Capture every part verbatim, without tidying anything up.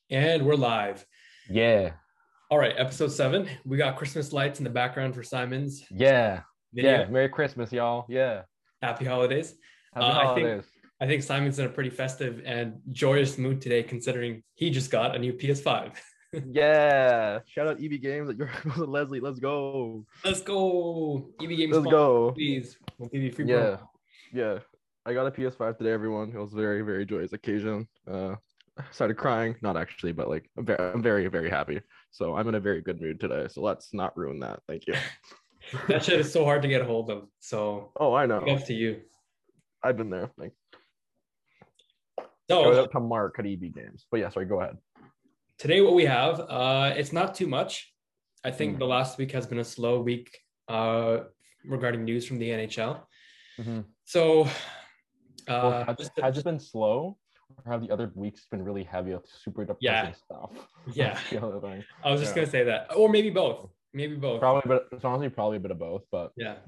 And we're live. Yeah, All right, episode seven. We got Christmas lights in the background for Simon's yeah, video. yeah. Merry Christmas, y'all. Yeah. Happy holidays. Happy Uh, I think holidays. I think Simon's in a pretty festive and joyous mood today, considering he just got a new P S five. Yeah. Shout out E B Games at your Leslie. Let's go. Let's go. E B Games Let's sponsor, go. please. We'll give you free promo. Yeah. Yeah. I got a P S five today, everyone. It was a very, very joyous occasion. Uh I started crying. Not actually, but like I'm very, I'm very, very happy. So I'm in a very good mood today. So let's not ruin that. Thank you. That shit is so hard to get a hold of. So Oh, I big know. ups to you. I've been there. Like shout So out to Mark at E B Games. But yeah, sorry, go ahead. today, what we have, uh, it's not too much. I think Mm. the last week has been a slow week uh, regarding news from the N H L. Mm-hmm. So, Well, uh, has, just, has it just been slow, or have the other weeks been really heavy with super yeah, depressing stuff? yeah. That's the other thing. I was just Yeah, gonna say that, or maybe both. Maybe both. probably, but it's honestly probably a bit of both, but Yeah.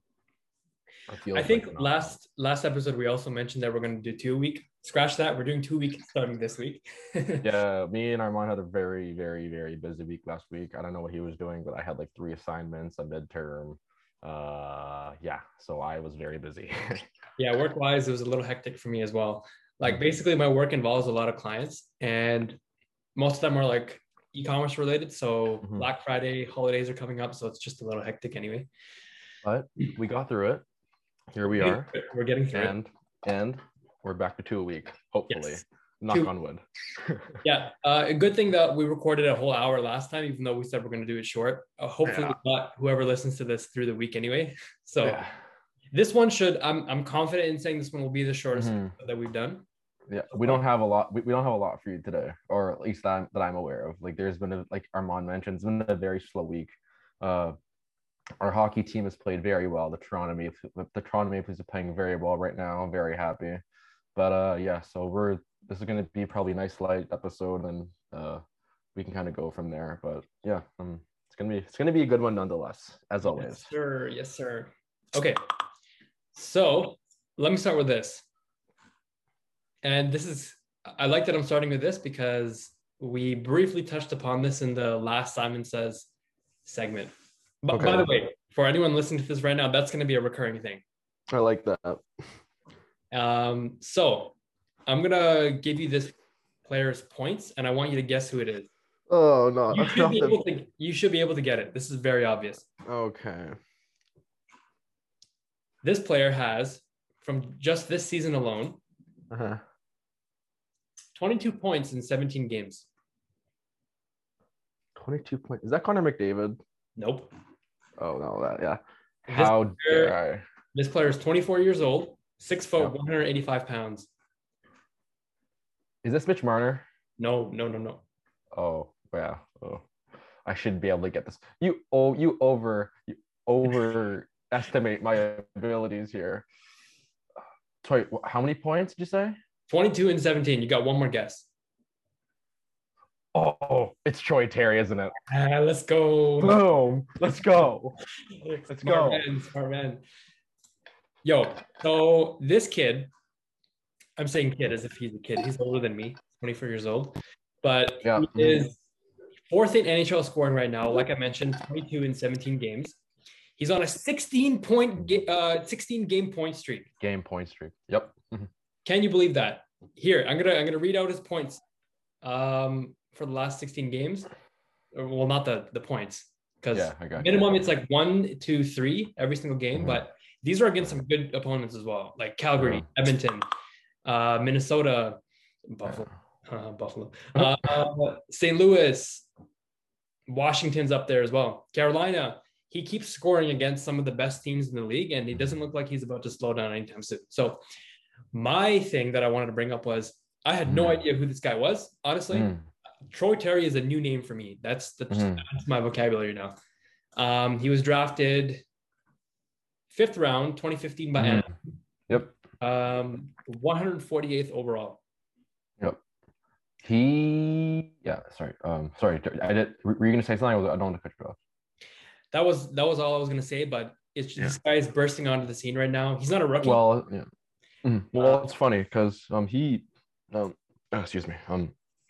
it I feels think like not. last last episode we also mentioned that we're gonna do two a week. Scratch that. We're doing two a week starting this week. Yeah, me and Armand had a very, very, very busy week last week. I don't know what he was doing, but I had like three assignments, a midterm. Uh, yeah, so I was very busy. Yeah, work wise, it was a little hectic for me as well. Like Mhm. basically, my work involves a lot of clients, and most of them are like e-commerce related. So Mhm. Black Friday holidays are coming up, so it's just a little hectic anyway. But we got through it. Here We're we getting are, through it. We're getting through it. and and we're back to two a week, hopefully. Yes. Knock Two. on wood. Yeah. Uh, a good thing that we recorded a whole hour last time, even though we said we're going to do it short. Uh, hopefully, Yeah. it's not whoever listens to this through the week anyway. So Yeah. this one should. I'm I'm confident in saying this one will be the shortest Mhm. that we've done Yeah, so we far. don't have a lot. We, we don't have a lot for you today, or at least that I'm, that I'm aware of. Like, there's been a, like Armand mentioned, it's been a very slow week. Uh, our hockey team has played very well. The Toronto Maple, the Toronto Maple Leafs are playing very well right now. I'm very happy. But uh, yeah, so we're this is gonna be probably a nice light episode, and uh, we can kind of go from there. But yeah, um, it's gonna be it's gonna be a good one nonetheless, as Yes, always. sir. Yes, sir. Okay. So let me start with this. And this is, I like that I'm starting with this because we briefly touched upon this in the last Simon Says segment. But by Okay, the way, for anyone listening to this right now, that's going to be a recurring thing. I like that. Um, so I'm going to give you this player's points and I want you to guess who it is. Oh no, You should not be the able to, you should be able to get it. This is very obvious. okay. This player has, from just this season alone, Uh-huh. twenty-two points in seventeen games. twenty-two points. Is that Connor McDavid? Nope. Oh no, that yeah. This How player, dare I? this player is twenty-four years old, six foot, Yep. one hundred eighty-five pounds. Is this Mitch Marner? No, no, no, no. Oh yeah. Oh, I should be able to get this. You oh you over you overestimate my abilities here. Sorry, how many points did you say? twenty-two and seventeen. You got one more guess. Oh, it's Troy Terry, isn't it? Ah, let's go. Boom. Let's go. Let's Smart go. man, smart man. Yo, so this kid, I'm saying kid as if he's a kid. He's older than me, twenty-four years old. But Yeah. he is fourth in N H L scoring right now. Like I mentioned, twenty-two in seventeen games. He's on a sixteen point, uh, sixteen game point streak. Game point streak. Yep. Can you believe that? Here, I'm gonna I'm gonna read out his points um, for the last sixteen games. Well, not the the points, because Yeah, I got you. minimum it's like one, two, three every single game. Mhm. But these are against some good opponents as well, like Calgary, Yeah. Edmonton, uh, Minnesota, Buffalo, uh, Buffalo, uh, Saint Louis, Washington's up there as well. Carolina. He keeps scoring against some of the best teams in the league, and he doesn't look like he's about to slow down anytime soon. So my thing that I wanted to bring up was I had no Mm. idea who this guy was. Honestly, Mm. Troy Terry is a new name for me. That's the, Mhm. that's my vocabulary now. Um, he was drafted fifth round, twenty fifteen by Mhm. Anaheim, Yep. um, one hundred forty-eighth overall. Yep. He, yeah, sorry. Um, sorry. I did. Were you gonna say something? I, was, I don't want to cut you off. That was that was all I was gonna say. But it's Yeah. this guy is bursting onto the scene right now. He's not a rookie. Well, yeah. Mhm. Uh, Well, it's funny because um he, um, oh, excuse me. Um,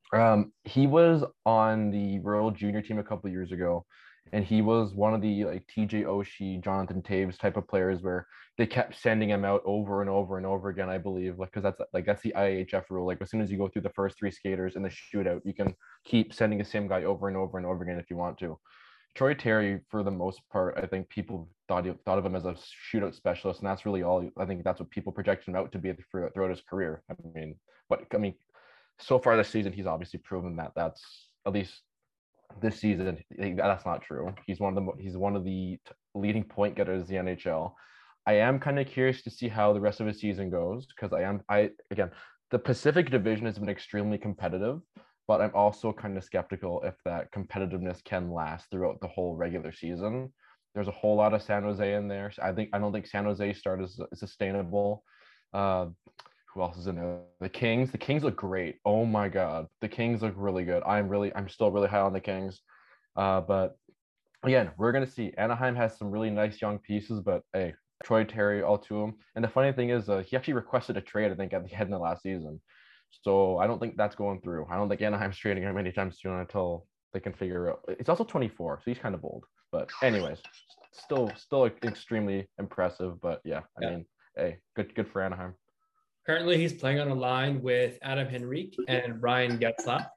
Um, he was on the World Junior team a couple years ago, and he was one of the like T J Oshie, Jonathan Taves type of players where they kept sending him out over and over and over again. I believe, like, because that's like that's the I H F rule. Like, as soon as you go through the first three skaters in the shootout, you can keep sending the same guy over and over and over again if you want to. Troy Terry, for the most part, I think people thought thought of him as a shootout specialist, and that's really all. I think that's what people projected him out to be throughout his career. I mean, but I mean, so far this season, he's obviously proven that that's at least this season. That's not true. He's one of the he's one of the leading point getters in the N H L. I am kind of curious to see how the rest of his season goes because I am I again the Pacific Division has been extremely competitive, but I'm also kind of skeptical if that competitiveness can last throughout the whole regular season. There's a whole lot of San Jose in there. I think I don't think San Jose start is, is sustainable. Uh, who else is in there? The Kings. The Kings look great. Oh my God, the Kings look really good. I'm really, I'm still really high on the Kings. Uh, but again, we're gonna see. Anaheim has some really nice young pieces, but hey, Troy Terry, all to him. And the funny thing is, uh, he actually requested a trade, I think, at the end of last season. So I don't think that's going through. I don't think Anaheim's trading him anytime soon until they can figure out. It's also twenty-four, so he's kind of old. But anyways, still, still extremely impressive. But yeah, I yeah. mean, hey, good, good for Anaheim. Currently, he's playing on a line with Adam Henrique and Ryan Getzlaf.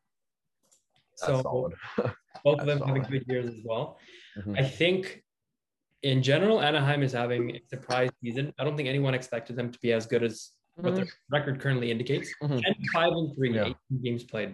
So both of them having good years as well. Mm-hmm. I think in general, Anaheim is having a surprise season. I don't think anyone expected them to be as good as mm-hmm. what their record currently indicates. Mm-hmm. ten, five, and three, yeah. eighteen games played.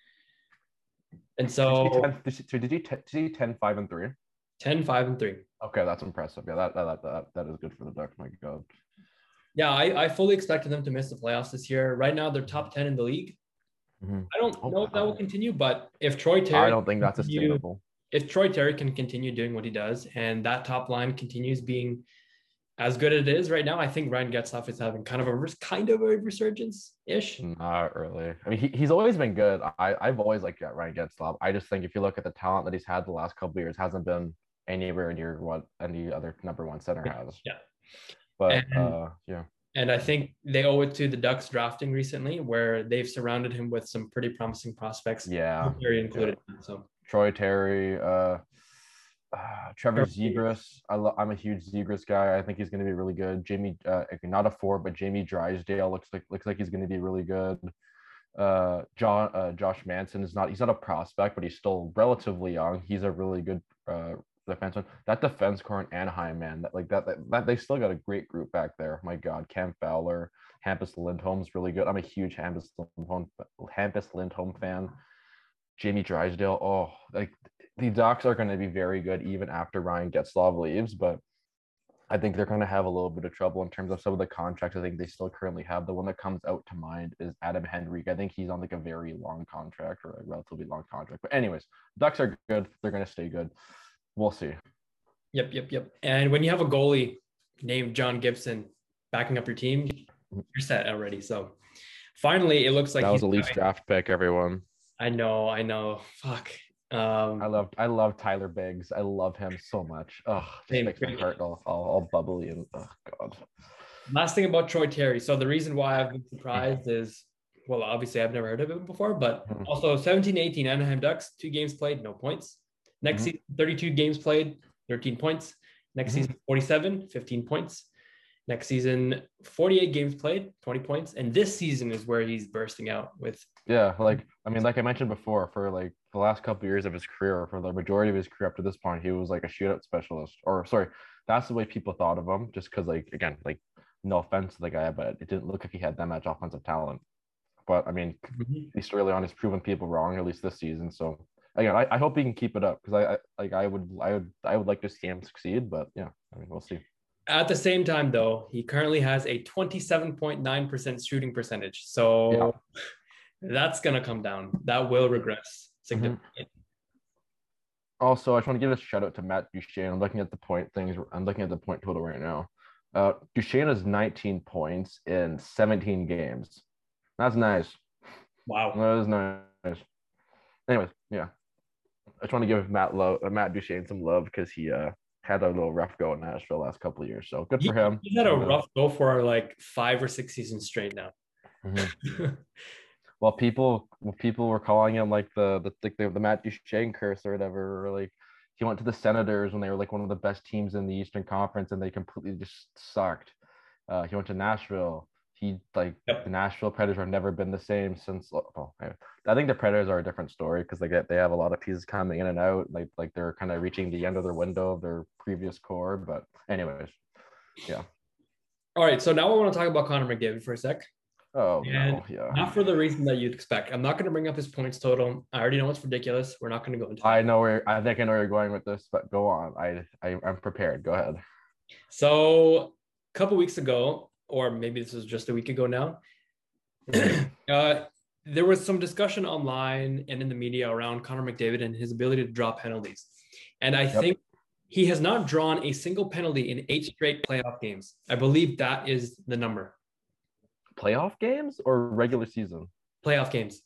And so did you, ten, did you, did you ten, five, and three? ten, five, and three. Okay, that's impressive. Yeah, that that that, that is good for the Ducks. My God. Yeah, I, I fully expected them to miss the playoffs this year. Right now, they're top ten in the league. Mm-hmm. I don't oh, know if that will continue, but if Troy Terry, I don't think that's continue, sustainable. If Troy Terry can continue doing what he does, and that top line continues being as good as it is right now, I think Ryan Getzlaf is having kind of a kind of a resurgence ish. Not really. I mean, he, he's always been good. I I've always liked Ryan Getzlaf. I just think if you look at the talent that he's had the last couple of years, hasn't been anywhere near what any other number one center has. Yeah. But and, uh, yeah. And I think they owe it to the Ducks drafting recently, where they've surrounded him with some pretty promising prospects. Yeah. Terry included. Yeah. So Troy Terry, uh, uh, Trevor Zegras. I lo- I'm a huge Zegras guy. I think he's going to be really good. Jamie, uh, not a four, but Jamie Drysdale looks like looks like he's going to be really good. Uh, John, uh, Josh Manson is not. He's not a prospect, but he's still relatively young. He's a really good uh, defenseman. That defense core in Anaheim, man, that like that, that, that they still got a great group back there. My God, Cam Fowler, Hampus Lindholm's really good. I'm a huge Hampus Lindholm, Hampus Lindholm fan. Jamie Drysdale, oh, like the Ducks are going to be very good even after Ryan Getzlaf leaves, but I think they're going to have a little bit of trouble in terms of some of the contracts. I think they still currently have. The one that comes out to mind is Adam Henrique. I think he's on like a very long contract or a relatively long contract. But anyways, Ducks are good. They're going to stay good. We'll see. Yep, yep, yep. And when you have a goalie named John Gibson backing up your team, you're set already. So finally, it looks like that was a Leafs draft pick, everyone. I know, I know. Fuck. Um, I love, I love Tyler Biggs. I love him so much. Oh, just makes my heart all, all, all bubbly and oh God. Last thing about Troy Terry. So the reason why I've been surprised is, well, obviously I've never heard of him before, but mm-hmm. also seventeen eighteen Anaheim Ducks, two games played, no points. Next mm-hmm. season, thirty-two games played, thirteen points. Next mm-hmm. season, forty-seven, fifteen points. Next season, forty-eight games played, twenty points. And this season is where he's bursting out with. Yeah, like, I mean, like I mentioned before, for like the last couple of years of his career, for the majority of his career up to this point, he was like a shootout specialist. Or, sorry, that's the way people thought of him, just because, like, again, like, no offense to the guy, but it didn't look like he had that much offensive talent. But, I mean, mm-hmm. at least early on, he's proven people wrong, at least this season. So, again, I, I hope he can keep it up because I, I like I would I would I would like to see him succeed, but yeah, I mean we'll see. At the same time, though, he currently has a twenty-seven point nine percent shooting percentage, so yeah. That's gonna come down. That will regress significantly. Mm-hmm. Also, I just want to give a shout out to Matt Duchene. I'm looking at the point things. I'm looking at the point total right now. Uh, Duchene has nineteen points in seventeen games. That's nice. Wow, that is nice. Anyways, yeah. I just want to give Matt love, uh, Matt Duchene some love because he uh, had a little rough go in Nashville the last couple of years. So good for he, him. He's had a rough go for like five or six seasons straight now. Mm-hmm. Well, people well, people were calling him like the the the, the Matt Duchene curse or whatever. Or like he went to the Senators when they were like one of the best teams in the Eastern Conference, and they completely just sucked. Uh, he went to Nashville. He like the Yep. Nashville Predators have never been the same since. Well, I think the Predators are a different story because they get they have a lot of pieces coming in and out. Like like they're kind of reaching the end of their window of their previous core. But anyways, yeah. All right, so now I want to talk about Connor McDavid for a sec. Oh And no, yeah. not for the reason that you'd expect. I'm not going to bring up his points total. I already know it's ridiculous. We're not going to go into I that. know where I think I know where you're going with this, but go on. I, I I'm prepared. Go ahead. So a couple weeks ago, or maybe this was just a week ago now, uh, there was some discussion online and in the media around Connor McDavid and his ability to draw penalties. And I Yep. think he has not drawn a single penalty in eight straight playoff games. I believe that is the number. Playoff games or regular season? Playoff games.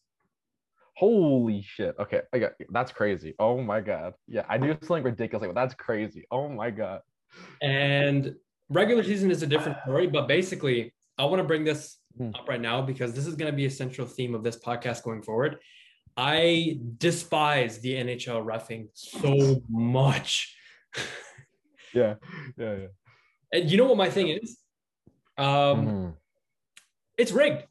Holy shit. Okay. I got that's crazy. Oh my god. Yeah, I knew something ridiculous. Like that's crazy. Oh my god. And regular season is a different story, but basically, I want to bring this Hmm. up right now because this is going to be a central theme of this podcast going forward. I despise the N H L reffing so much. Yeah. Yeah. Yeah. And you know what my thing is? Um, Mhm. it's rigged.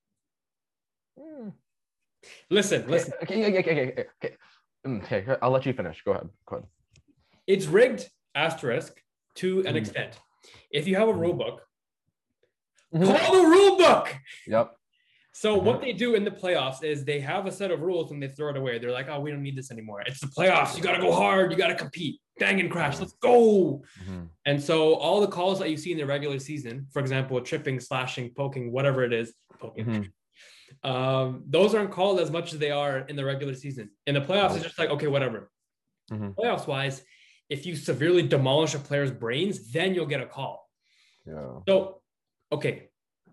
Mm. Listen, Okay. listen. Okay. Okay. Okay. Okay. Okay. Mm, okay. I'll let you finish. Go ahead. Go ahead. It's rigged, asterisk, to an Mhm. extent. If you have a rule Mhm. book, Mhm. call the rule book. Yep. So Mhm. what they do in the playoffs is they have a set of rules and they throw it away. They're like, oh, we don't need this anymore. It's the playoffs. You got to go hard. You got to compete. Bang and crash. Let's go. Mhm. And so all the calls that you see in the regular season, for example, tripping, slashing, poking, whatever it is, poking, Mhm. um, those aren't called as much as they are in the regular season. In the playoffs, it's just like, okay, whatever. Mhm. Playoffs wise, if you severely demolish a player's brains, then you'll get a call. Yeah. So, okay,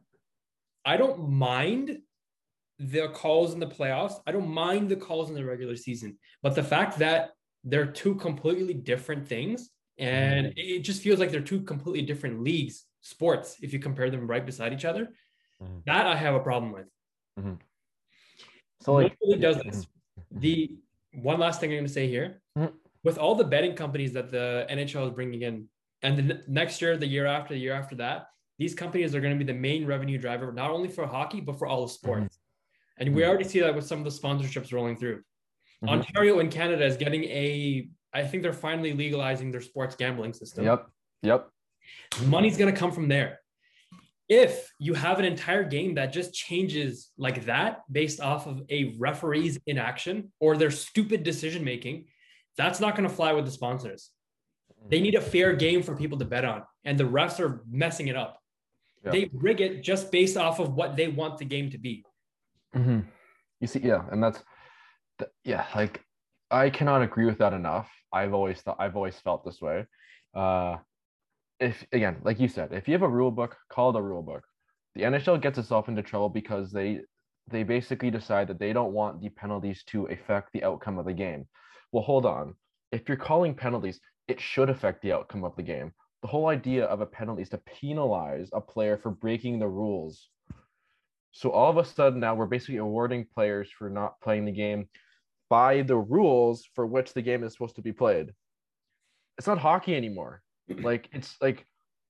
I don't mind the calls in the playoffs. I don't mind the calls in the regular season, but the fact that they're two completely different things, and Mhm. it just feels like they're two completely different leagues, sports, if you compare them right beside each other, Mhm. that I have a problem with. Mhm. So No like one really yeah. does this. The one last thing I'm going to say here, Mhm. with all the betting companies that the N H L is bringing in, and the n- next year, the year after, the year after that, these companies are going to be the main revenue driver, not only for hockey, but for all of Mhm. sports. And we Mhm. already see that with some of the sponsorships rolling through. Mhm. Ontario in Canada is getting a, I think they're finally legalizing their sports gambling system. Yep. Yep. Money's going to come from there. If you have an entire game that just changes like that based off of a referee's inaction or their stupid decision making, that's not going to fly with the sponsors. They need a fair game for people to bet on, and the refs are messing it up. Yeah. They rig it just based off of what they want the game to be. Mhm. You see, yeah, and that's th- yeah, like I cannot agree with that enough. I've always thought I've always felt this way. Uh, if again, like you said, if you have a rule book, call it a rule book. The N H L gets itself into trouble because they they basically decide that they don't want the penalties to affect the outcome of the game. Well, hold on. If you're calling penalties, it should affect the outcome of the game. The whole idea of a penalty is to penalize a player for breaking the rules. So all of a sudden now we're basically awarding players for not playing the game by the rules for which the game is supposed to be played. It's not hockey anymore. Like it's like,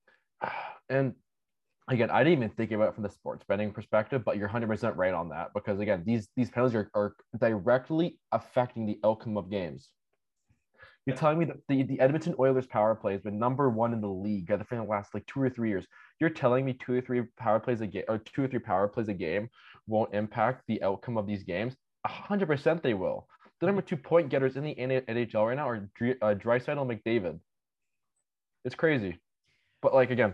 and again, I didn't even think about it from the sports betting perspective, but you're one hundred percent right on that because again, these these penalties are, are directly affecting the outcome of games. You're telling me that the, the Edmonton Oilers power play has been number one in the league for the last like two or three years. You're telling me two or three power plays a game or two or three power plays a game won't impact the outcome of these games? A hundred percent they will. The number two point getters in the N H L right now are uh, Draisaitl and McDavid. It's crazy, but like again,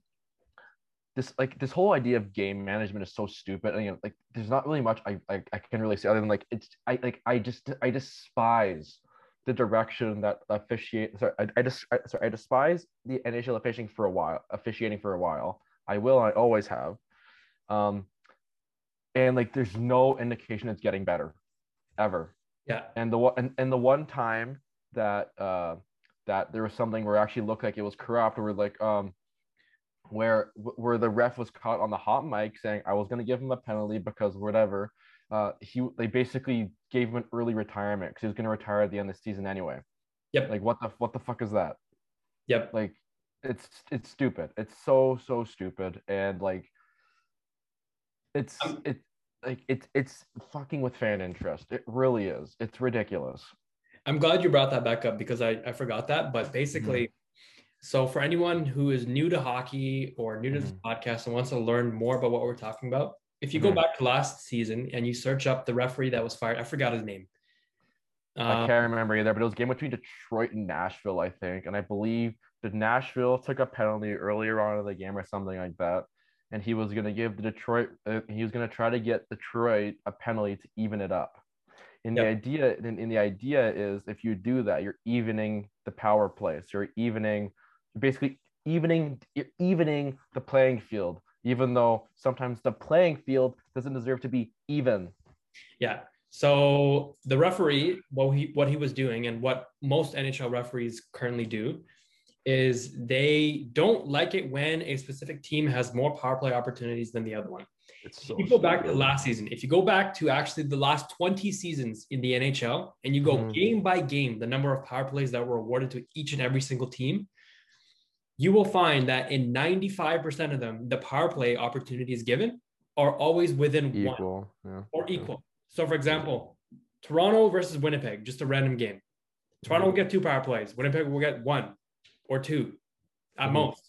this like this whole idea of game management is so stupid. And you know, like there's not really much I, I I can really say other than like it's I like I just I despise the direction that officiate. Sorry, I, I just I, sorry I despise the N H L officiating for a while. Officiating for a while, I will. I always have. Um, and like there's no indication it's getting better, ever. Yeah. And the one and, and the one time that uh that there was something where it actually looked like it was corrupt, or like um where where the ref was caught on the hot mic saying I was going to give him a penalty because whatever, uh, he they basically gave him an early retirement because he was going to retire at the end of the season anyway. Yep. Like what the what the fuck is that? Yep. Like it's it's stupid. It's so so stupid, and like it's I'm, it like it's it's fucking with fan interest. It really is. It's ridiculous. I'm glad you brought that back up because I, I forgot that. But basically, Mhm. so for anyone who is new to hockey or new to this Mhm. podcast and wants to learn more about what we're talking about, if you go Mhm. back to last season and you search up the referee that was fired, I forgot his name. I Um, can't remember either, but it was a game between Detroit and Nashville, I think. And I believe that Nashville took a penalty earlier on in the game or something like that. And he was going to give the Detroit, uh, he was going to try to get Detroit a penalty to even it up. And the yep. idea, and, and the idea is if you do that, you're evening the power play. So you're evening, you're basically evening, you're evening the playing field, even though sometimes the playing field doesn't deserve to be even. Yeah. So the referee, what he what he was doing, and what most N H L referees currently do, is they don't like it when a specific team has more power play opportunities than the other one. It's If so you go back to stupid. last season, if you go back to actually the last twenty seasons in the N H L, and you go Mhm. game by game, the number of power plays that were awarded to each and every single team, you will find that in ninety-five percent of them, the power play opportunities given are always within one Equal. Yeah. or Yeah. equal. So, for example, Toronto versus Winnipeg, just a random game. Toronto will get two power plays. Winnipeg will get one or two at Mhm. most.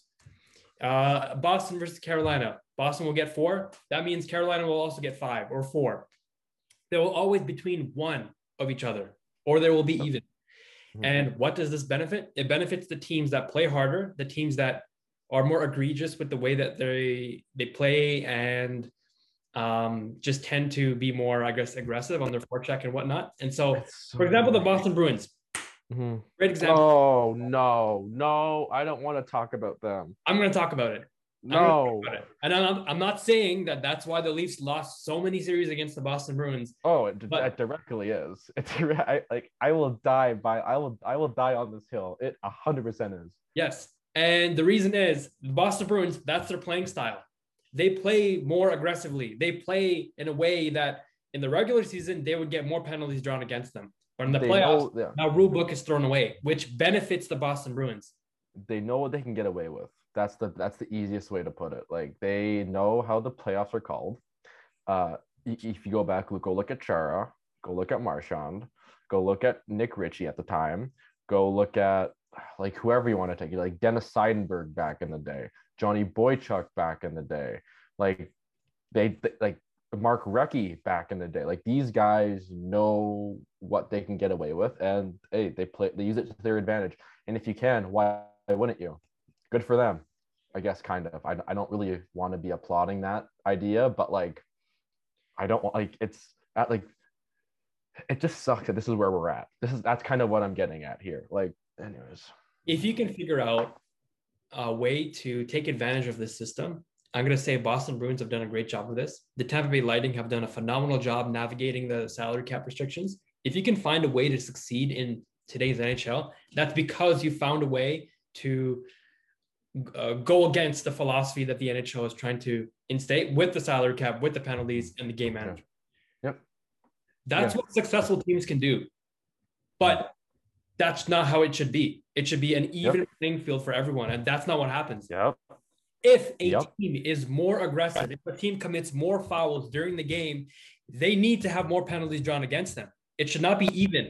Uh, Boston versus Carolina. Boston will get four. That means Carolina will also get five or four. They will always between one of each other, or they will be even. Mhm. And what does this benefit? It benefits the teams that play harder, the teams that are more egregious with the way that they they play and um, just tend to be more, I guess, aggressive on their forecheck and whatnot. And so, It's so for example, the Boston Bruins, Mhm. great example. Oh no, no! I don't want to talk about them. I'm going to talk about it. I'm going to talk No. about it. And I'm, I'm not saying that that's why the Leafs lost so many series against the Boston Bruins. Oh, it, But it directly is. It's I, like I will die by I will I will die on this hill. It a hundred percent is. yes, and the reason is the Boston Bruins. That's their playing style. They play more aggressively. They play in a way that in the regular season they would get more penalties drawn against them. But in the They playoffs, know yeah. now rule book is thrown away, which benefits the Boston Bruins. They know what they can get away with. That's the that's the easiest way to put it. Like they know how the playoffs are called. Uh, if you go back, go look at Chara, go look at Marchand, go look at Nick Ritchie at the time, go look at like whoever you want to take, like Dennis Seidenberg back in the day, Johnny Boychuk back in the day, like they, they like Mark Recchi back in the day. Like these guys know what they can get away with, and hey, they play, they use it to their advantage. And if you can, why wouldn't you? Good for them, I guess. Kind of. I I don't really want to be applauding that idea, but like I don't want like it's at like it just sucks that this is where we're at. This is that's kind of what I'm getting at here. Like, anyways. If you can figure out a way to take advantage of this system, I'm going to say Boston Bruins have done a great job of this. The Tampa Bay Lightning have done a phenomenal job navigating the salary cap restrictions. If you can find a way to succeed in today's N H L, that's because you found a way to uh, go against the philosophy that the N H L is trying to instate with the salary cap, with the penalties, and the game management. Yep. That's yeah. what successful teams can do. But that's not how it should be. It should be an even yep. playing field for everyone. And that's not what happens. Yep. If a yep. team is more aggressive, if a team commits more fouls during the game, they need to have more penalties drawn against them. It should not be even.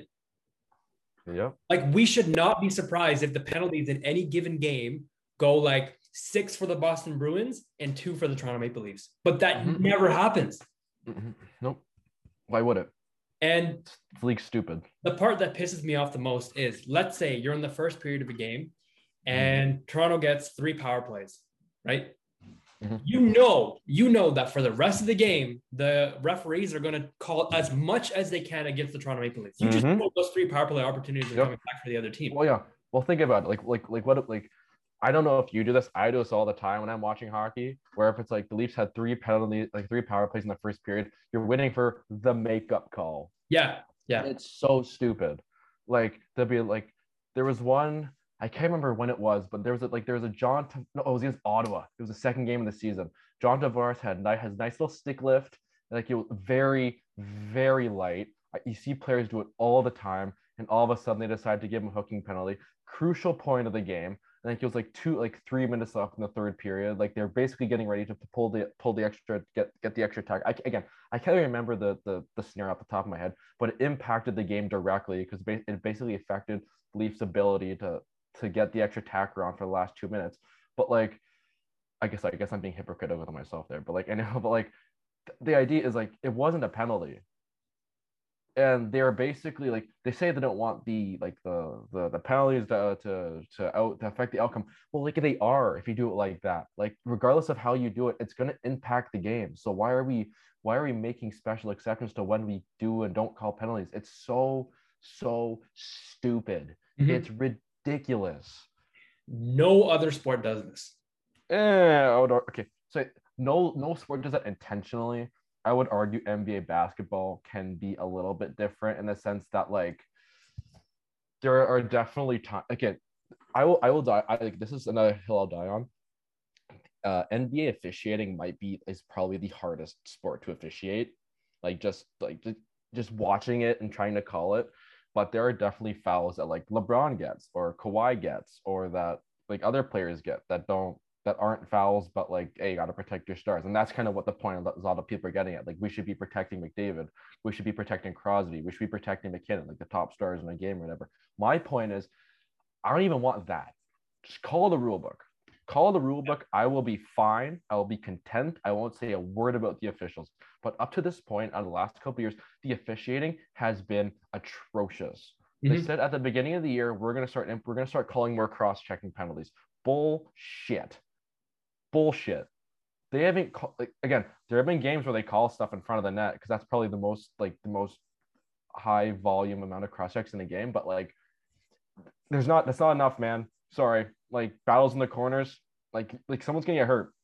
Yep. Like we should not be surprised if the penalties in any given game go like six for the Boston Bruins and two for the Toronto Maple Leafs. But that mm-hmm. never happens. Mm-hmm. Nope. Why would it? And the league's stupid. The part that pisses me off the most is, let's say you're in the first period of a game and mm-hmm. Toronto gets three power plays, right? Mm-hmm. You know, you know that for the rest of the game, the referees are going to call as much as they can against the Toronto Maple Leafs. You mm-hmm. just know those three power play opportunities are yep. coming back for the other team. Well, yeah. Well, think about it. Like, like, like what? Like, I don't know if you do this. I do this all the time when I'm watching hockey. Where if it's like the Leafs had three penalties, like three power plays in the first period, you're waiting for the makeup call. Yeah, yeah. It's so stupid. Like there'll be like there was one. I can't remember when it was, but there was a, like there was a John. No, it was against Ottawa. It was the second game of the season. John Tavares had nice has nice little stick lift. Like it was very very light. You see players do it all the time, and all of a sudden they decide to give him a hooking penalty. Crucial point of the game. I think it was like two, like three minutes left in the third period. Like they're basically getting ready to pull the pull the extra, get get the extra tag. I, again, I can't remember the the the scenario off the top of my head, but it impacted the game directly because it basically affected Leafs' ability to to get the extra tacker on for the last two minutes. But like, I guess I guess I'm being hypocritical with myself there. But like, I know, but like, the idea is like it wasn't a penalty. And they're basically like they say they don't want the like the the, the penalties to, to to out to affect the outcome. Well, like they are if you do it like that. Like regardless of how you do it, it's going to impact the game. So why are we why are we making special exceptions to when we do and don't call penalties? It's so so stupid. Mm-hmm. It's ridiculous. No other sport does this. Eh, okay, so no no sport does that intentionally. I would argue N B A basketball can be a little bit different in the sense that like there are definitely times. Again, I will I will die. I think this is another hill I'll die on. Uh, N B A officiating might be is probably the hardest sport to officiate. Like just like just, just watching it and trying to call it. But there are definitely fouls that like LeBron gets or Kawhi gets or that like other players get that don't. That aren't fouls, but like, hey, you got to protect your stars. And that's kind of what the point of a lot of people are getting at. Like, we should be protecting McDavid. We should be protecting Crosby. We should be protecting McKinnon, like the top stars in a game or whatever. My point is, I don't even want that. Just call the rule book. Call the rule book. I will be fine. I will be content. I won't say a word about the officials. But up to this point, on the last couple of years, the officiating has been atrocious. Mm-hmm. They said at the beginning of the year, we're gonna start we're gonna start calling more cross-checking penalties. Bullshit. Bullshit. They haven't call, like, again, there have been games where they call stuff in front of the net because that's probably the most like the most high volume amount of cross checks in the game, but like there's not that's not enough, man. Sorry. Like battles in the corners, like like someone's gonna get hurt.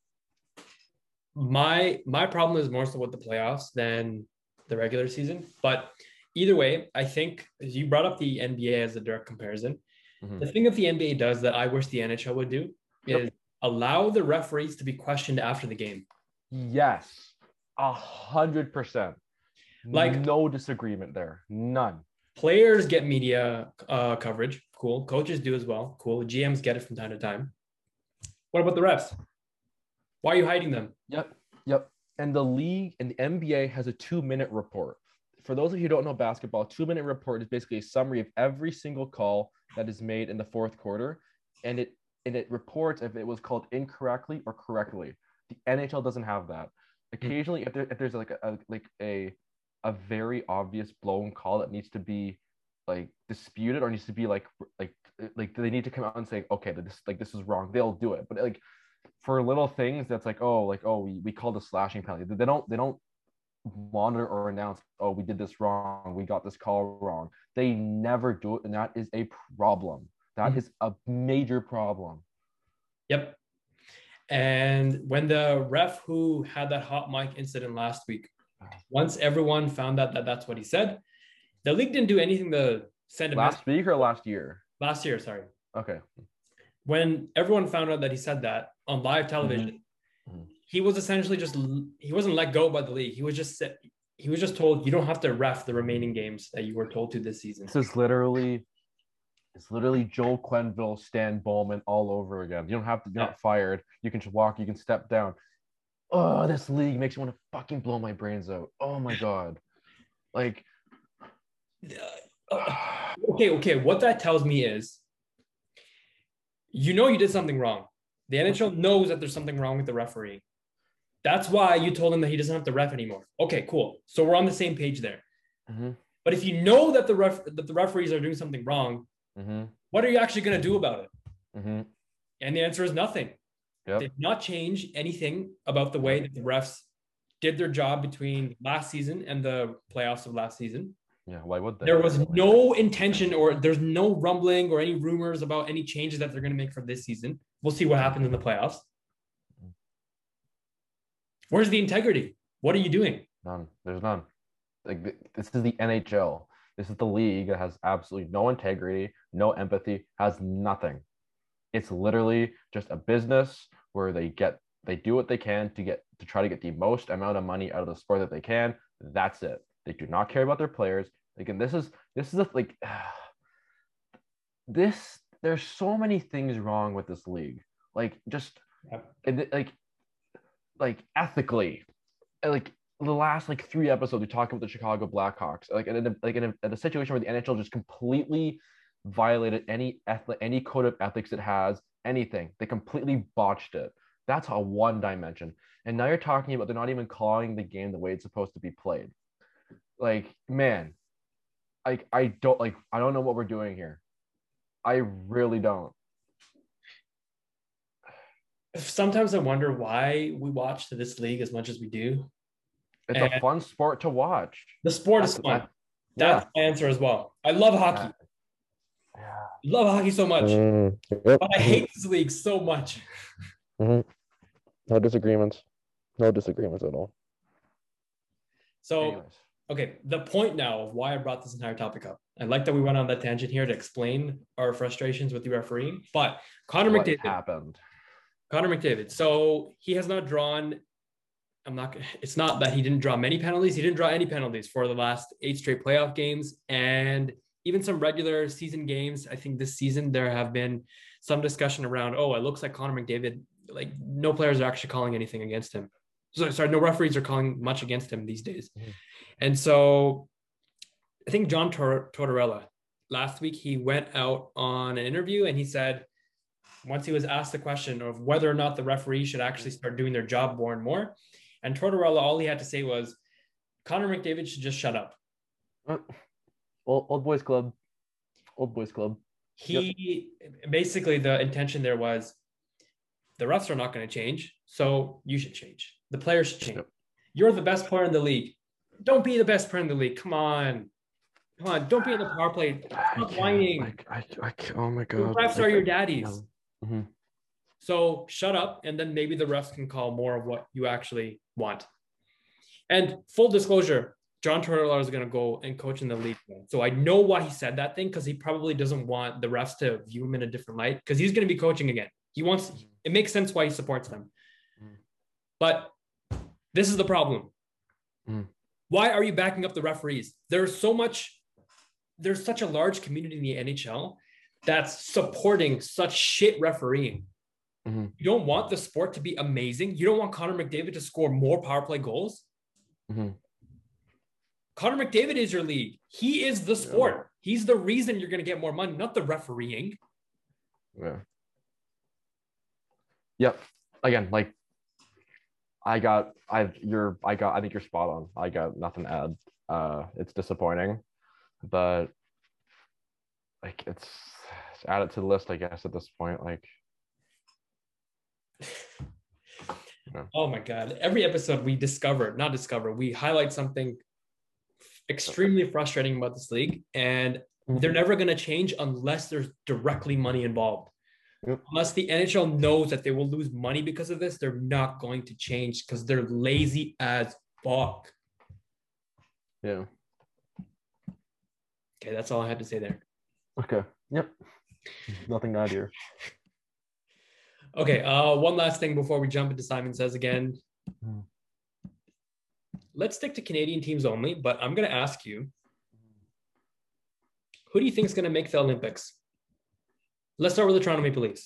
My my problem is more so with the playoffs than the regular season. But either way, I think you brought up the N B A as a direct comparison. Mm-hmm. The thing that the N B A does that I wish the N H L would do yep. is allow the referees to be questioned after the game. Yes, a hundred percent. Like no disagreement there, none. Players get media uh, coverage, cool. Coaches do as well, cool. G Ms get it from time to time. What about the refs? Why are you hiding them? Yep, yep. And the league and the N B A has a two-minute report. For those of you who don't know basketball, two-minute report is basically a summary of every single call that is made in the fourth quarter, and it and it reports if it was called incorrectly or correctly. The N H L doesn't have that. Occasionally, if, there, if there's like a, a like a a very obvious blown call that needs to be like disputed or needs to be like like like they need to come out and say, okay, this like this is wrong. They'll do it. But like for little things, that's like oh like oh we we called a slashing penalty. They don't they don't monitor or announce oh we did this wrong. We got this call wrong. They never do it, and that is a problem. That mm-hmm. is a major problem. Yep. And when the ref who had that hot mic incident last week, once everyone found out that that's what he said, the league didn't do anything to send him. Last week or last year? Last year, sorry. Okay. When everyone found out that he said that on live television, mm-hmm. he was essentially just, he wasn't let go by the league. He was just, he was just told, you don't have to ref the remaining games that you were told to this season. This is literally... It's literally Joel Quenneville, Stan Bowman all over again. You don't have to get yeah. fired. You can just walk. You can step down. Oh, this league makes me want to fucking blow my brains out. Oh my god. Like, uh, okay, okay. What that tells me is, you know, you did something wrong. The N H L knows that there's something wrong with the referee. That's why you told him that he doesn't have to ref anymore. Okay, cool. So we're on the same page there. Mm-hmm. But if you know that the ref that the referees are doing something wrong, mm-hmm. what are you actually going to do about it? Mm-hmm. And the answer is nothing. Yep. They did not change anything about the way that the refs did their job between last season and the playoffs of last season. Yeah, why would they? There was no intention or there's no rumbling or any rumors about any changes that they're going to make for this season. We'll see what happens in the playoffs. Where's the integrity? What are you doing? None. There's none. Like this is the N H L. This is the league that has absolutely no integrity, no empathy, has nothing. It's literally just a business where they get they do what they can to get to try to get the most amount of money out of the sport that they can. That's it. They do not care about their players. Again, this is this is a, like this. There's so many things wrong with this league. Like just yep. like like ethically, like the last like three episodes we talk about the Chicago Blackhawks, like in a, like in a, in a situation where the N H L just completely violated any eth- any code of ethics it has, anything. They completely botched it. That's a one dimension. And now you're talking about they're not even calling the game the way it's supposed to be played. Like, man, like I don't like I don't know what we're doing here. I really don't. Sometimes I wonder why we watch this league as much as we do. It's and a fun sport to watch. The sport That's, is fun. That, That's yeah. my answer as well. I love hockey. Yeah. Love hockey so much. Mm, yep. But I hate this league so much. Mm-hmm. No disagreements. No disagreements at all. So, Anyways. okay, the point now of why I brought this entire topic up. I like that we went on that tangent here to explain our frustrations with the refereeing. But Connor what McDavid. happened? Connor McDavid. So he has not drawn. I'm not. It's not that he didn't draw many penalties. He didn't draw any penalties for the last eight straight playoff games, and even some regular season games. I think this season there have been some discussion around. Oh, it looks like Connor McDavid. Like no players are actually calling anything against him. So, sorry, no referees are calling much against him these days. Mm-hmm. And so, I think John Tor- Tortorella last week he went out on an interview and he said. Once he was asked the question of whether or not the referee should actually start doing their job more and more. And Tortorella, all he had to say was, Connor McDavid should just shut up. Uh, old, old boys club. Old boys club. He, yep. Basically the intention there was, the refs are not going to change, so you should change. The players should change. Yep. You're the best player in the league. Don't be the best player in the league. Come on. Come on. Don't be in the power play. Stop whining. I, I, I, oh my God. The refs I, are your daddies. No. Mm-hmm. So shut up, and then maybe the refs can call more of what you actually want. And full disclosure, John Tortorella is going to go and coach in the league. So I know why he said that thing, because he probably doesn't want the refs to view him in a different light, because he's going to be coaching again. He wants, it makes sense why he supports them. Mm. But this is the problem. Mm. Why are you backing up the referees? There's so much, there's such a large community in the N H L that's supporting such shit refereeing. Mm-hmm. You don't want the sport to be amazing. You don't want Connor McDavid to score more power play goals. Mm-hmm. Connor McDavid is your league. He is the sport. Yeah. He's the reason you're going to get more money, not the refereeing. Yeah. Yep. Again, like I got, I you're, I got, I think you're spot on. I got nothing to add. Uh, it's disappointing, but like it's. Add it to the list, I guess, at this point. Like, yeah. Oh my God. Every episode we discover, not discover, we highlight something extremely frustrating about this league. And mm-hmm. they're never going to change unless there's directly money involved. Yep. Unless the N H L knows that they will lose money because of this, they're not going to change because they're lazy as fuck. Yeah. Okay, that's all I had to say there. Okay. Yep. Nothing to add here. Okay. Uh, one last thing before we jump into Simon Says Again. Mm. Let's stick to Canadian teams only, but I'm going to ask you, who do you think is going to make the Olympics? Let's start with the Toronto Maple Leafs.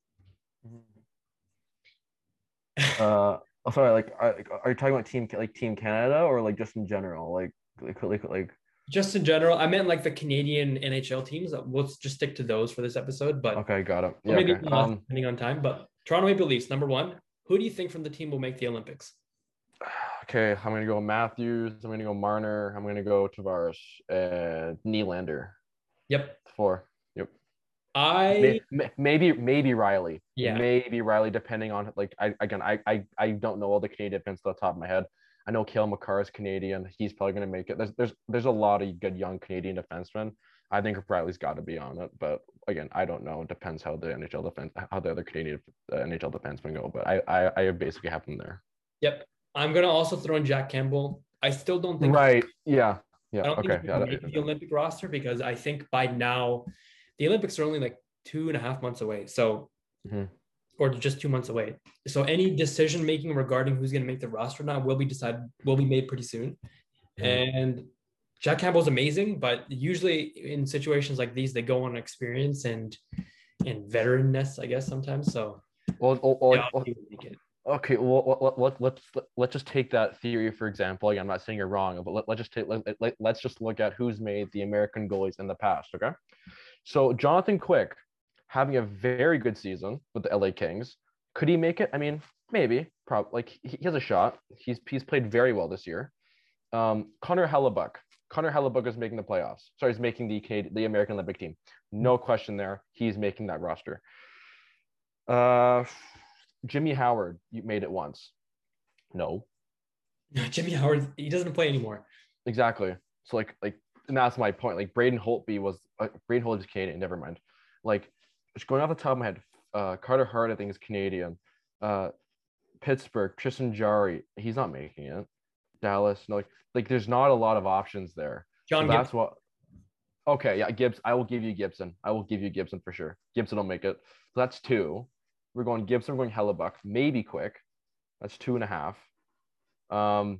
uh, oh, sorry. Like, are, are you talking about team like Team Canada or like just in general? Like, like, like, like. Just in general, I meant like the Canadian N H L teams. Let's just stick to those for this episode. But okay, got it. Yeah, maybe okay. not, um, depending on time. But Toronto Maple Leafs, number one. Who do you think from the team will make the Olympics? Okay, I'm gonna go Matthews. I'm gonna go Marner. I'm gonna go Tavares and Nylander. Yep. Four. Yep. I maybe maybe, maybe Riley. Yeah. Maybe Riley, depending on like I again I I I don't know all the Canadian defense off the top of my head. I know Cale Makar is Canadian. He's probably going to make it. There's, there's, there's a lot of good young Canadian defensemen. I think Riley's got to be on it. But again, I don't know. It depends how the N H L defense, how the other Canadian uh, N H L defensemen go. But I, I, I basically have them there. Yep. I'm going to also throw in Jack Campbell. I still don't think. Right. Yeah. Yeah. I don't okay. think he's going to make the Olympic roster because I think by now the Olympics are only like two and a half months away. So. Mm-hmm. Or just two months away. So any decision making regarding who's going to make the roster now will be decided, will be made pretty soon. And Jack Campbell's amazing, but usually in situations like these, they go on experience and and veteranness, I guess sometimes. So Well, well, well, yeah, well, he would make it. okay, well, let, let, let's let's just take that theory for example. Again, I'm not saying you're wrong, but let, let's just take let, let, let's just look at who's made the American goalies in the past. Okay, so Jonathan Quick having a very good season with the L A Kings. Could he make it? I mean, maybe. Probably. Like he has a shot. He's he's played very well this year. Um, Connor Hellebuck. Connor Hellebuck is making the playoffs. Sorry, he's making the the American Olympic team. No question there. He's making that roster. Uh, Jimmy Howard, you made it once. No. Jimmy Howard, he doesn't play anymore. Exactly. So like like and that's my point. Like Braden Holtby was uh, Braden Holtby is Canadian. Never mind. Like just going off the top of my head, uh, Carter Hart I think is Canadian. Uh, Pittsburgh, Tristan Jarry, he's not making it. Dallas, no, like, like there's not a lot of options there. John so that's Gibson. what. Okay, yeah, Gibbs. I will give you Gibson. I will give you Gibson for sure. Gibson will make it. So that's two. We're going Gibson. We're going Hellebuck. Maybe Quick. That's two and a half. Um,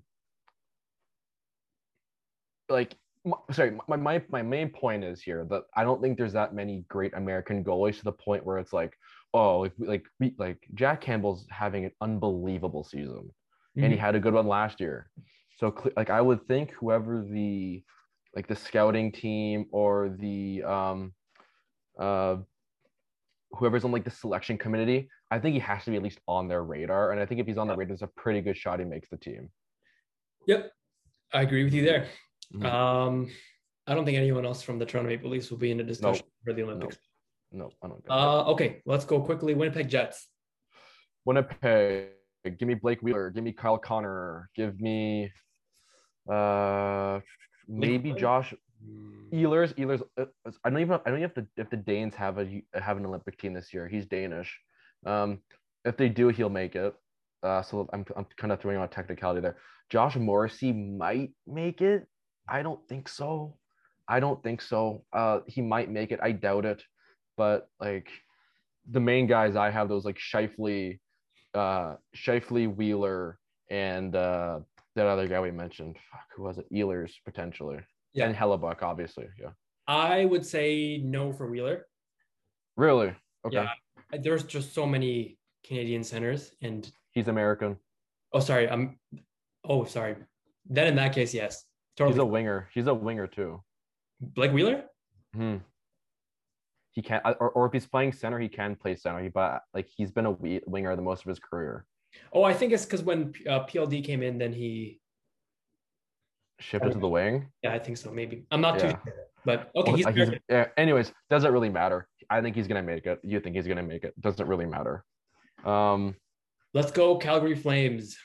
like, sorry, my, my my main point is here that I don't think there's that many great American goalies to the point where it's like, oh, like like like Jack Campbell's having an unbelievable season, mm-hmm. and he had a good one last year. So like I would think whoever the like the scouting team or the um uh whoever's on like the selection committee, I think he has to be at least on their radar. And I think if he's on the radar, there's a pretty good shot he makes the team. Yep. I agree with you there. Mm-hmm. Um, I don't think anyone else from the Toronto Maple Leafs will be in the discussion nope. for the Olympics. No, nope. I don't think uh, okay, let's go quickly. Winnipeg Jets. Winnipeg. Give me Blake Wheeler. Give me Kyle Connor. Give me uh maybe Blake Josh Ehlers. Ehlers. I don't even. I don't even if the if the Danes have a have an Olympic team this year. He's Danish. Um, if they do, he'll make it. Uh, so I'm I'm kind of throwing out a technicality there. Josh Morrissey might make it. I don't think so. I don't think so. Uh, he might make it. I doubt it. But like the main guys I have those like Scheifele, uh, Scheifele, Wheeler, and uh, that other guy we mentioned. Fuck, who was it? Ehlers potentially. Yeah. And Hellebuck, obviously. Yeah. I would say no for Wheeler. Really? Okay. Yeah. There's just so many Canadian centers, and he's American. Oh, sorry. I'm. Oh, sorry. Then in that case, yes. Totally. He's a winger. He's a winger too. Blake Wheeler? Hmm. He can't, or, or if he's playing center, he can play center. He, but like he's been a winger the most of his career. Oh, I think it's because when uh, P L D came in, then he shifted to the wing. Yeah, I think so. Maybe I'm not yeah. too sure, but okay. Well, he's, he's yeah, anyways, doesn't really matter. I think he's gonna make it. You think he's gonna make it? Doesn't really matter. Um, let's go Calgary Flames.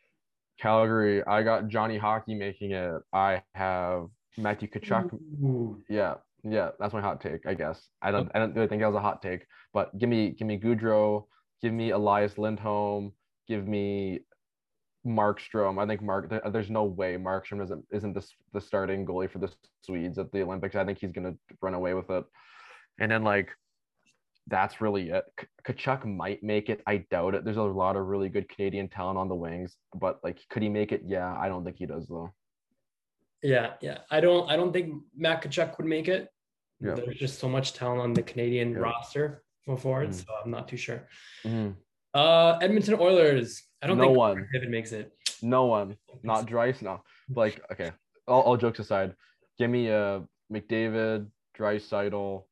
Calgary. I got Johnny Hockey making it. I have Matthew Tkachuk. Ooh. Yeah, yeah, that's my hot take. I guess I don't. Okay. I don't really think that was a hot take. But give me, give me Goudreau. Give me Elias Lindholm. Give me Markstrom. I think Mark. There, there's no way Markstrom isn't isn't the the starting goalie for the Swedes at the Olympics. I think he's gonna run away with it. And then like, that's really it. Tkachuk might make it. I doubt it. There's a lot of really good Canadian talent on the wings, but like, could he make it? Yeah, I don't think he does though. Yeah, yeah. I don't. I don't think Matt Tkachuk would make it. Yeah. There's just so much talent on the Canadian yeah. roster for forwards, mm. so I'm not too sure. Mm. Uh, Edmonton Oilers. I don't no think one. David makes it. No one. Not Dreiss. No. Like, okay. All, all jokes aside, give me a uh, McDavid, Draisaitl.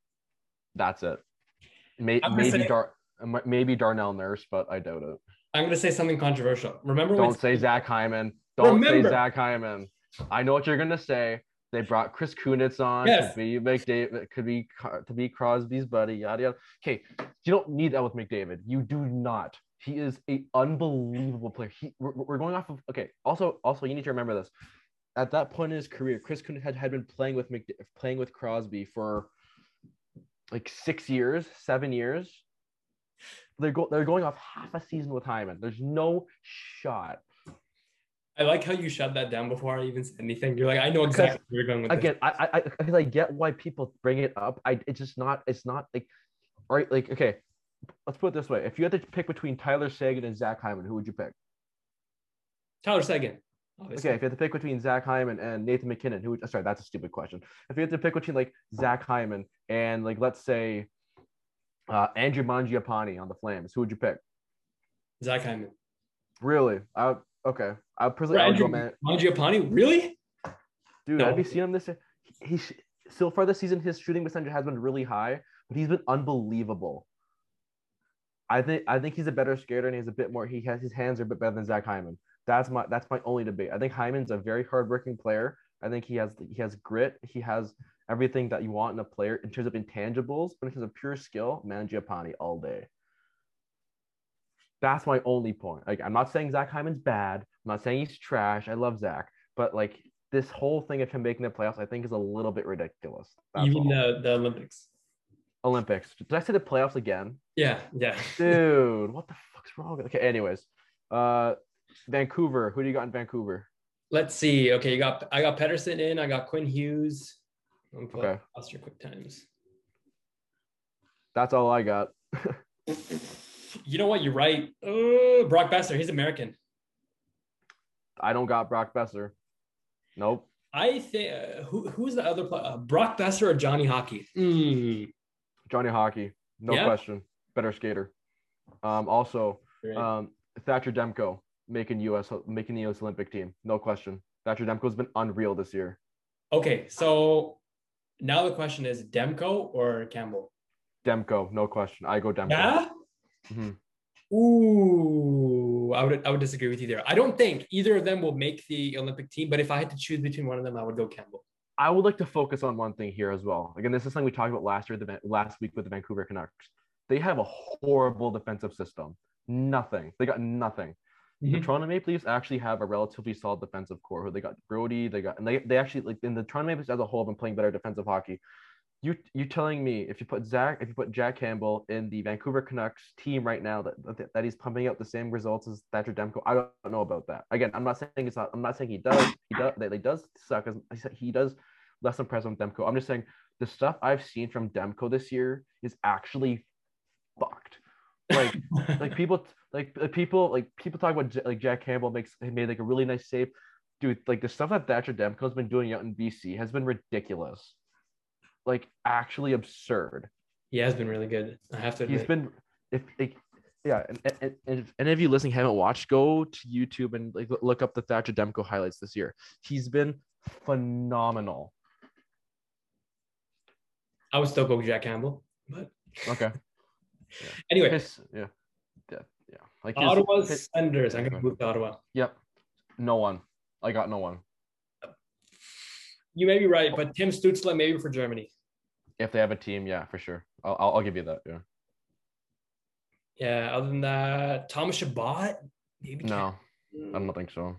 That's it. May, maybe say, Dar, maybe Darnell Nurse, but I doubt it. I'm gonna say something controversial. Remember? Don't say Zach Hyman. Don't remember. say Zach Hyman. I know what you're gonna say. They brought Chris Kunitz on yes. to be McDavid, could be to be Crosby's buddy. Yada yada. Okay, you don't need that with McDavid. You do not. He is an unbelievable player. He, we're, we're going off of okay. Also, also, you need to remember this. At that point in his career, Chris Kunitz had, had been playing with McDavid, playing with Crosby for like six years, seven years. They're go, they're going off half a season with Hyman. There's no shot. I like how you shut that down before I even said anything. You're like, I know exactly where you're going with again, this. I, I, because I get why people bring it up. I, it's just not, it's not like, right? Like, okay, let's put it this way: if you had to pick between Tyler Seguin and Zach Hyman, who would you pick? Tyler Seguin. obviously. Okay, if you had to pick between Zach Hyman and Nathan McKinnon, who? Sorry, that's a stupid question. If you had to pick between like Zach Hyman and like let's say uh, Andrew Mangiapane on the Flames, who would you pick? Zach Hyman. Really? I okay. I personally, For I would go Andrew man. Mangiapane, really? Dude, No. have you seen him this? He, he so far this season, his shooting percentage has been really high, but he's been unbelievable. I think I think he's a better skater and he's a bit more. He has his hands are a bit better than Zach Hyman. That's my that's my only debate. I think Hyman's a very hardworking player. I think he has he has grit. He has everything that you want in a player in terms of intangibles, but in terms of pure skill, Mangiapane all day. That's my only point. Like, I'm not saying Zach Hyman's bad. I'm not saying he's trash. I love Zach, but like this whole thing of him making the playoffs, I think is a little bit ridiculous. That's You mean all. the, the Olympics? Olympics. Did I say the playoffs again? Yeah, yeah. Dude, what the fuck's wrong? Okay, anyways. Uh Vancouver. Who do you got in Vancouver? Let's see. Okay, you got I got Pedersen in. I got Quinn Hughes. Okay. Lost your quick times. That's all I got. You know what? You're right. Uh, Brock Besser. He's American. I don't got Brock Besser. Nope. I think uh, who who's the other player? Uh, Brock Besser or Johnny Hockey? Mm. Johnny Hockey. No Yeah? question. Better skater. Um, also, Great. um, Thatcher Demko making U S making the U S Olympic team. No question. Thatcher Demko's been unreal this year. Okay, so now the question is Demko or Campbell? Demko, no question. I go Demko. Yeah. Mhm. Ooh, I would I would disagree with you there. I don't think either of them will make the Olympic team, but if I had to choose between one of them, I would go Campbell. I would like to focus on one thing here as well. Again, this is something we talked about last year, the last week with the Vancouver Canucks. They have a horrible defensive system. Nothing. They got nothing. Mhm. The Toronto Maple Leafs actually have a relatively solid defensive core. Who they got Brody, they got, and they they actually like in the Toronto Maple Leafs as a whole have been playing better defensive hockey. You you telling me if you put Zach, if you put Jack Campbell in the Vancouver Canucks team right now that that, that he's pumping out the same results as Thatcher Demko? I don't know about that. Again, I'm not saying it's not. I'm not saying he does. He does. That he does suck. As he does less impressive than Demko. I'm just saying the stuff I've seen from Demko this year is actually fucked. Like like people like people like people talk about like Jack Campbell makes he made like a really nice save, dude. Like the stuff that Thatcher Demko's been doing out in B C has been ridiculous. Like actually absurd. He has been really good. I have to admit. He's been if like, yeah, and, and, and if any of you listening haven't watched, go to YouTube and like look up the Thatcher Demko highlights this year. He's been phenomenal. I would still go with Jack Campbell, but okay. Yeah. Anyway, his, yeah, yeah, yeah. Like his, Ottawa his, Senators. I'm gonna move to Ottawa. Yep. No one. I got no one. You may be right, but Tim Stützle maybe for Germany. If they have a team, yeah, for sure. I'll I'll, I'll give you that. Yeah. Yeah. Other than that, Thomas Chabot. Maybe. No, I don't think so.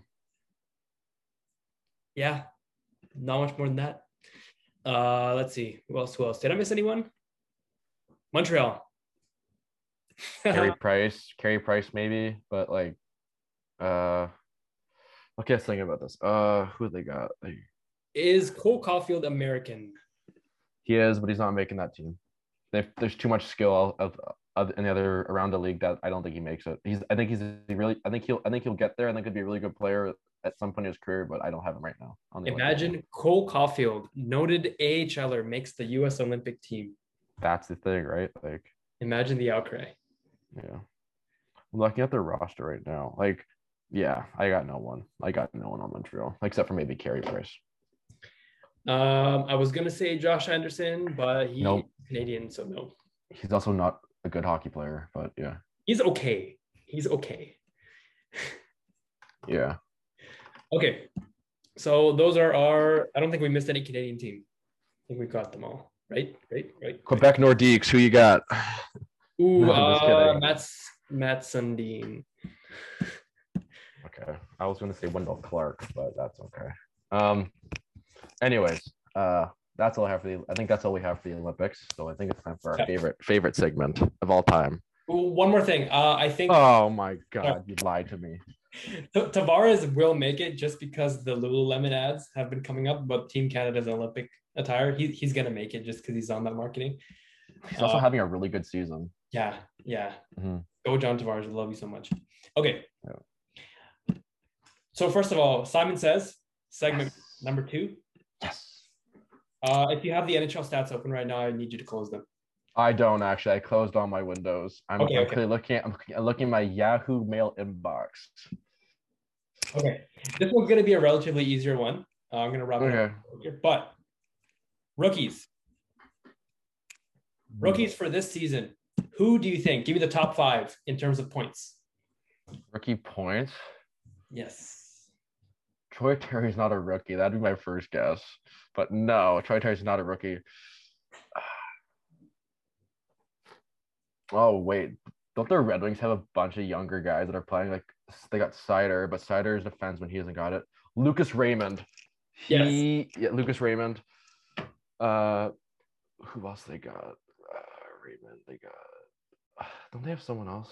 Yeah, not much more than that. Uh, let's see. Who else? Who else? Did I miss anyone? Montreal. Carey Price, Carey Price, maybe, but like, uh, okay, let's think about this. Uh, who they got? Like, is Cole Caulfield American? He is, but he's not making that team. They've, there's too much skill of, of any other around the league that I don't think he makes it. He's, I think he's really, I think he'll, I think he'll get there. I think he'll be a really good player at some point in his career, but I don't have him right now. On the Imagine Cole Caulfield, noted AHLer, makes the U S Olympic team. That's the thing, right? Like, imagine the outcry. Yeah, I'm looking at their roster right now. Like, yeah, I got no one. I got no one on Montreal except for maybe Carey Price. Um, I was gonna say Josh Anderson, but he's nope. Canadian, so no. He's also not a good hockey player, but yeah, he's okay. He's okay. Yeah. Okay, so those are our. I don't think we missed any Canadian team. I think we got them all. Right, right, right. Quebec Nordiques. Who you got? Ooh, no, uh, Matt Matt Sundin. Okay, I was going to say Wendell Clark, but that's okay. Um, anyways, uh, that's all I have for the. I think that's all we have for the Olympics. So I think it's time for our yeah. favorite favorite segment of all time. Ooh, one more thing. Uh, I think. Oh my God, you lied to me. Tavares will make it just because the Lululemon ads have been coming up about Team Canada's Olympic attire. He, he's going to make it just because he's on that marketing. He's also uh, having a really good season. Yeah, yeah. Mm-hmm. Go John Tavares. I love you so much. Okay. Yeah. So first of all, Simon Says, segment Yes. number two. Yes. Uh, if you have the N H L stats open right now, I need you to close them. I don't actually. I closed all my windows. I'm, Okay, I'm okay. clearly looking at I'm looking, I'm looking at my Yahoo Mail inbox. Okay. This one's going to be a relatively easier one. Uh, I'm going to wrap it Okay. up here. But rookies. Rookies for this season. Who do you think? Give me the top five in terms of points. Rookie points. Yes. Troy Terry's not a rookie. That'd be my first guess. But no, Troy Terry's not a rookie. Oh, wait. Don't the Red Wings have a bunch of younger guys that are playing? Like, they got Sider, but Sider is a defenseman. He hasn't got it. Lucas Raymond. He, yes. Yeah, Lucas Raymond. Uh, who else they got? Uh, Raymond, they got. Uh, don't they have someone else?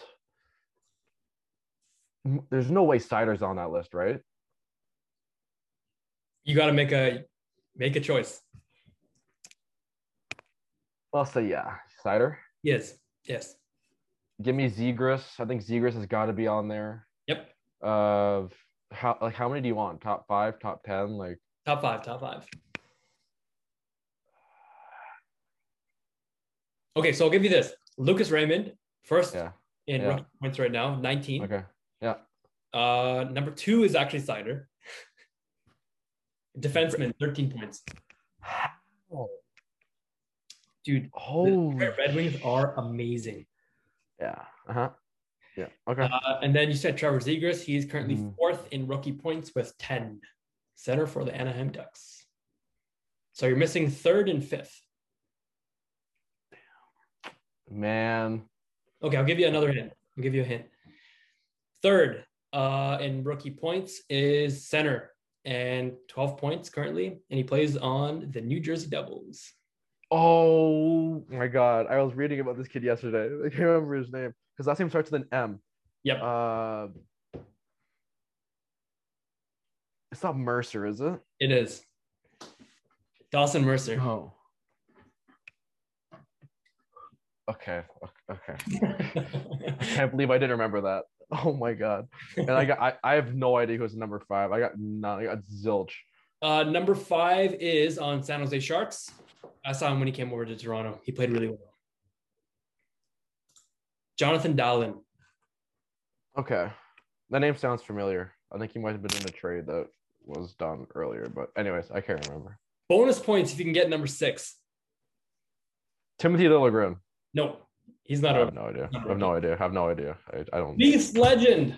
There's no way Sider's on that list, right? You got to make a make a choice. I'll say yeah, Sider. Yes, yes. Give me Zegras. I think Zegras has got to be on there. Yep. Uh, how like how many do you want? Top five, top ten, like top five, top five. Okay, so I'll give you this. Lucas Raymond, first yeah. in yeah. rookie points right now, nineteen. Okay. Yeah. Uh, number two is actually Sider. Defenseman, thirteen points. Oh. Dude, Holy the Red Wings are amazing. Yeah. Uh-huh. Yeah. Okay. Uh, and then you said Trevor Zegras. He's currently Mm. fourth in rookie points with ten. Center for the Anaheim Ducks. So you're missing third and fifth. Man. Okay, I'll give you another hint. I'll give you a hint. Third uh, in rookie points is center and twelve points currently. And he plays on the New Jersey Devils. Oh my God. I was reading about this kid yesterday. I can't remember his name. His last name starts with an M. Yep. Uh, it's not Mercer, is it? It is. Dawson Mercer. Oh. Okay. Okay. I can't believe I didn't remember that. Oh my God. And I got I, I have no idea who's number five. I got none. I got zilch. Uh, number five is on San Jose Sharks. I saw him when he came over to Toronto. He played really well. Jonathan Dahlen. Okay. That name sounds familiar. I think he might have been in a trade that was done earlier. But anyways, I can't remember. Bonus points if you can get number six. Timothy Liljegren. No, he's not. I have a, no idea. I have no idea. I have no idea. I, I don't. Leafs legend.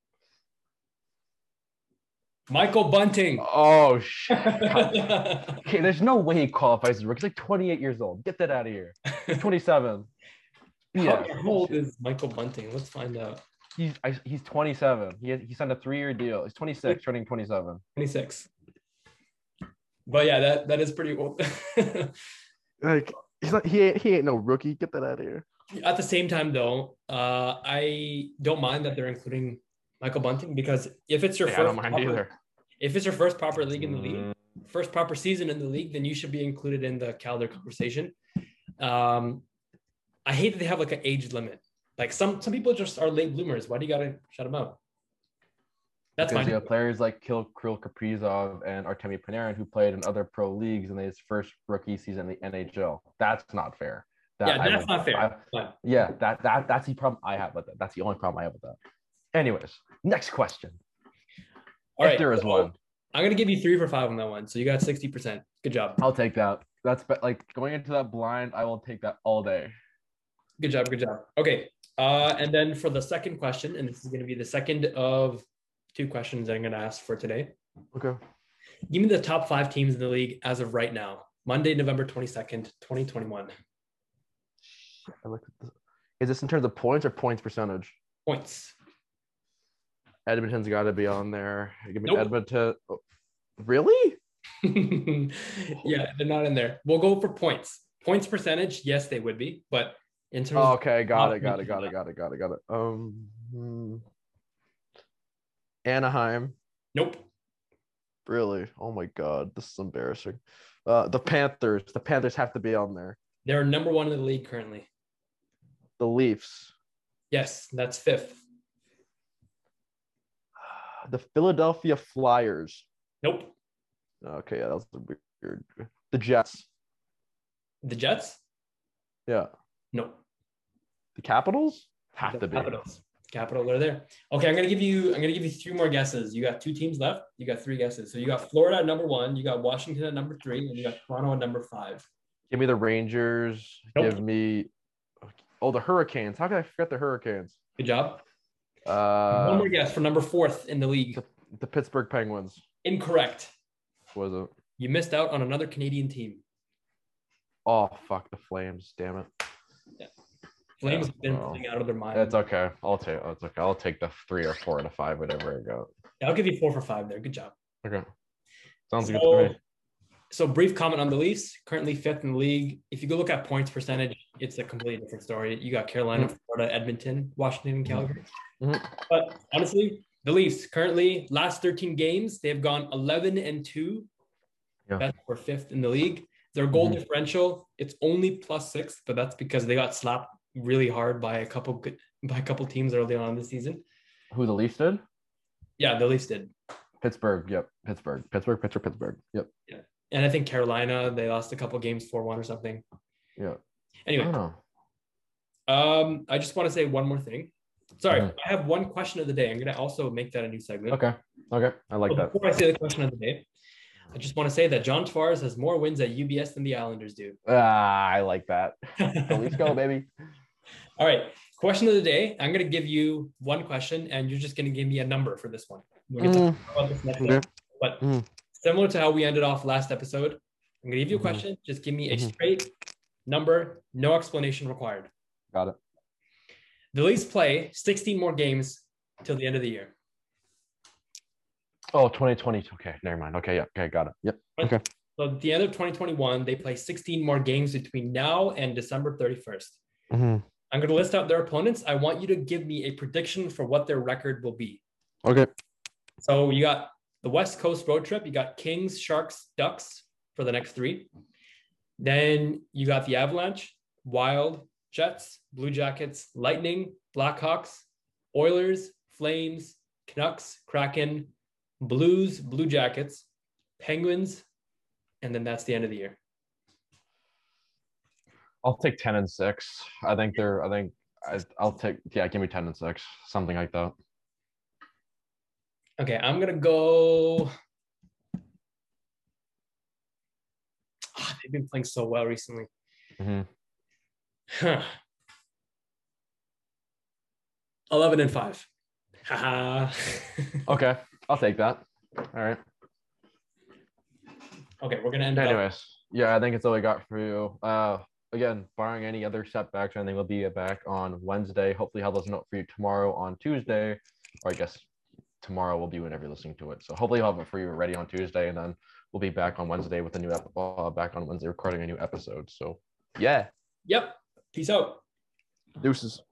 Michael Bunting. Oh, shit. Okay, there's no way he qualifies as a rookie. He's like twenty-eight years old. Get that out of here. He's twenty-seven. Yeah. How old is Michael Bunting? Let's find out. He's I, he's twenty-seven. He he signed a three-year deal. He's twenty-six, turning twenty-seven. twenty-six. But yeah, that, that is pretty old. Like he's not he ain't he ain't no rookie. Get that out of here. At the same time, though, uh, I don't mind that they're including Michael Bunting because if it's your Yeah, first, I don't mind proper, either. if it's your first proper league in the league, Mm. first proper season in the league, then you should be included in the Calder conversation. Um, I hate that they have like an age limit. Like some some people just are late bloomers. Why do you gotta shut them out? That's Because fine. you have players like Kirill Kaprizov and Artemi Panarin who played in other pro leagues and his first rookie season in the N H L. That's not fair. That, yeah, that's I, not fair. I, but, yeah, that that that's the problem I have with it. That's the only problem I have with that. Anyways, next question. all if right, there is so one, I'm gonna give you three for five on that one. So you got sixty percent. Good job. I'll take that. That's be- like going into that blind. I will take that all day. Good job. Good job. Okay. Uh, and then for the second question, and this is going to be the second of two questions that I'm going to ask for today. Okay. Give me the top five teams in the league as of right now, Monday, November twenty-second, twenty twenty-one. I look at this. Is this in terms of points or points percentage? Points. Edmonton's got to be on there. Give me Nope. Edmonton. Oh, really? Yeah, they're not in there. We'll go for points. Points percentage, yes, they would be, but in terms Oh, of okay, got it, top got it, got it, got it, got it, got it. Um, hmm. Anaheim. nope. Really? Oh my God, this is embarrassing. Uh, the Panthers. The Panthers have to be on there. They're number one in the league currently. The Leafs. Yes, that's fifth. the Philadelphia Flyers. Nope. Okay, yeah, that was weird. The Jets. The Jets? Yeah. Nope. The Capitals? Have The to be. Capitals. Capital are there. Okay, I'm gonna give you. I'm gonna give you three more guesses. You got two teams left. You got three guesses. So you got Florida at number one. You got Washington at number three, and you got Toronto at number five. Give me the Rangers. Nope. Give me. Oh, the Hurricanes. How could I forget the Hurricanes? Good job. Uh, One more guess for number fourth in the league. The, the Pittsburgh Penguins. Incorrect. Was it? You missed out on another Canadian team. Oh, fuck the Flames. Damn it. Yeah. Flames Yeah, have been well, playing out of their mind. It's okay. I'll take. It's okay. I'll take the three or four to five, whatever I got. Yeah, I'll give you four for five there. Good job. Okay. Sounds so, good to me. So brief comment on the Leafs, currently fifth in the league. If you go look at points percentage, it's a completely different story. You got Carolina, mm-hmm. Florida, Edmonton, Washington, and Calgary. Mm-hmm. But honestly, the Leafs currently last thirteen games, they've gone eleven and two. Yeah. That's for fifth in the league. Their goal mm-hmm. differential, it's only plus six, but that's because they got slapped really hard by a couple good, by a couple teams early on this season. Who, the Leafs did? Yeah, the Leafs did. Pittsburgh. Yep. Pittsburgh. Pittsburgh. Pittsburgh. Pittsburgh. Yep. Yeah. And I think Carolina, they lost a couple games four one or something. Yeah. Anyway. I um, I just want to say one more thing. Sorry, mm-hmm. I have one question of the day. I'm going to also make that a new segment. Okay. Okay. I like so that. Before I say the question of the day, I just want to say that John Tavares has more wins at U B S than the Islanders do. Ah, I like that. Let's go, baby. All right. Question of the day. I'm going to give you one question, and you're just going to give me a number for this one. We'll get mm. to talk about this next okay. one. But mm. similar to how we ended off last episode, I'm going to give you a question. Mm-hmm. Just give me a mm-hmm. straight number, no explanation required. Got it. The Leafs play sixteen more games till the end of the year. Oh, twenty twenty. Okay, never mind. Okay, yeah. Okay, got it. Yep. Okay. So at the end of twenty twenty-one, they play sixteen more games between now and December thirty-first. Mm-hmm. I'm going to list out their opponents. I want you to give me a prediction for what their record will be. Okay. So you got the West Coast road trip. You got Kings, Sharks, Ducks for the next three. Then you got the Avalanche, Wild, Jets, Blue Jackets, Lightning, Blackhawks, Oilers, Flames, Canucks, Kraken, Blues, Blue Jackets, Penguins, and then that's the end of the year. I'll take ten and six. I think they're. I think I, I'll take. Yeah, give me ten and six, something like that. Okay, I'm gonna go. Oh, they've been playing so well recently. Mm-hmm. Huh. Eleven and five. Haha. Okay, I'll take that. All right. Okay, we're gonna end. Anyways, up. yeah, I think it's all I got for you. Uh, again, barring any other setbacks, I think we'll be back on Wednesday. Hopefully, have those note for you tomorrow on Tuesday, or I guess tomorrow will be whenever you're listening to it. So hopefully, I'll have it for you ready on Tuesday, and then we'll be back on Wednesday with a new ep- uh, back on Wednesday recording a new episode. So yeah. Yep. Peace out. Deuces.